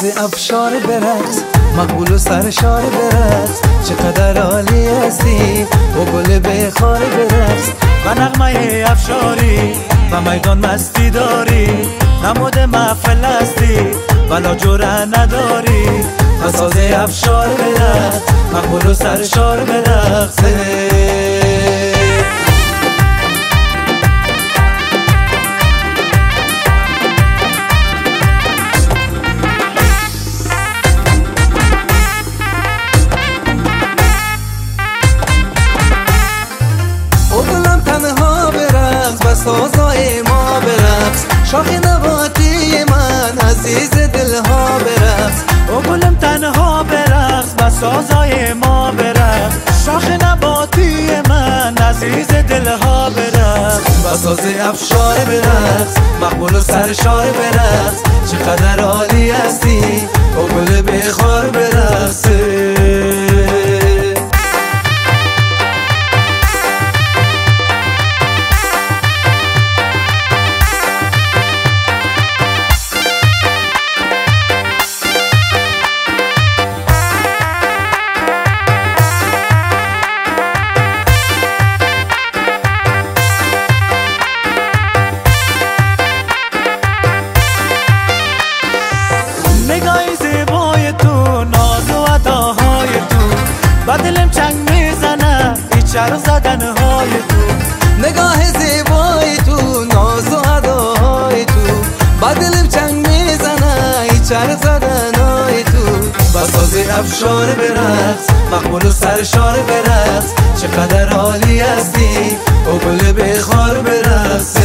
افشار برقص، مقبول و سرشار برقص، چقدر عالی هستی و گل بخار برقص. و نغمه افشاری و میدان مستی داری، نمود محفل هستی ولا جوره نداری. و ساز افشار برقص، مقبول و سرشار برقص. سازای ما برقص، شاخ نباتی من عزیز دلها برقص. او گلم تنها برقص و سازای ما برقص، شاخ نباتی من عزیز دلها برقص. و ساز افشار برقص، مقبول و سرشار برقص، چقدر عالی هستی او گل بخار برقص. دلم چنگ میزنه بیچاره زدنهای تو. نگاه زیبای تو، ناز و اداهای تو، با دلم چنگ میزنه بیچاره زدنهای تو. با ساز افشار برقص، مقبول و سرشار برقص، چقدر عالی هستی او گل بخار برقص.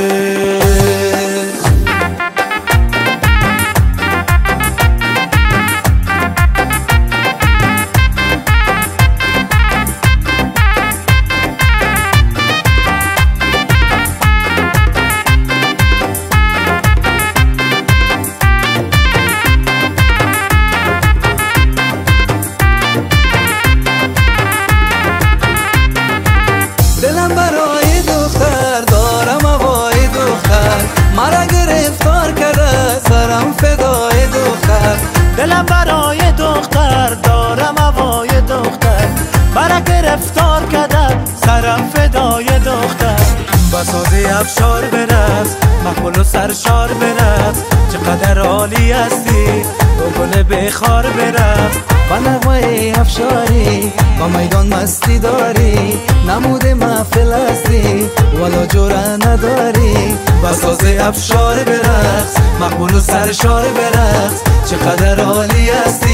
دلم برای دختر دارم هوای دختر، مرا گرفتار کرده سرم فدای دختر. با ساز افشار برقص، مقبول و سرشار برقص، چقدر عالی هستی و گل بخار برقص. با نغمه افشاری با میدان مستی داری، نمود محفل هستی ولا جوره نداری. با ساز افشار برقص، مقبول و سرشار برقص، چقدر عالی هستی